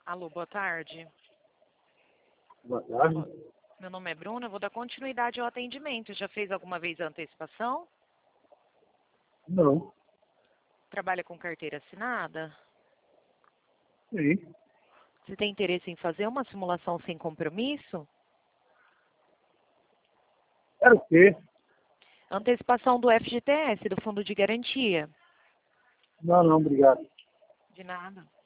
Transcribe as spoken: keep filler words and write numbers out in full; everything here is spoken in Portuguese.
Alô, boa tarde. Boa tarde. Meu nome é Bruna, eu vou dar continuidade ao atendimento. Já fez alguma vez a antecipação? Não. Trabalha com carteira assinada? Sim. Você tem interesse em fazer uma simulação sem compromisso? Era o quê? Antecipação do F G T S, do Fundo de Garantia. Não, não, obrigado. De nada.